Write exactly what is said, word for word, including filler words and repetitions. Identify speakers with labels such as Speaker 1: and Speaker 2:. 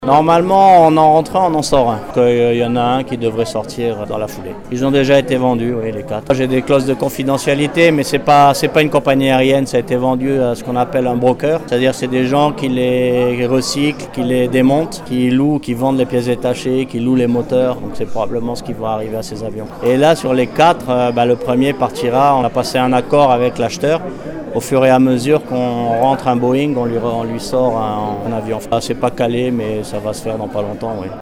Speaker 1: Normalement, en en rentrant, on en sort un. Il y en a un qui devrait sortir dans la foulée. Ils ont déjà été vendus, oui, les quatre. J'ai des clauses de confidentialité, mais c'est pas, c'est pas une compagnie aérienne. Ça a été vendu à ce qu'on appelle un broker. C'est-à-dire, c'est des gens qui les recyclent, qui les démontent, qui louent, qui vendent les pièces détachées, qui louent les moteurs. Donc, c'est probablement ce qui va arriver à ces avions. Et là, sur les quatre, euh, bah, le premier partira. On a passé un accord avec l'acheteur. Au fur et à mesure qu'on rentre un Boeing, on lui, on lui sort un, un avion. Enfin, c'est pas calé, mais ça va se faire dans pas longtemps, oui.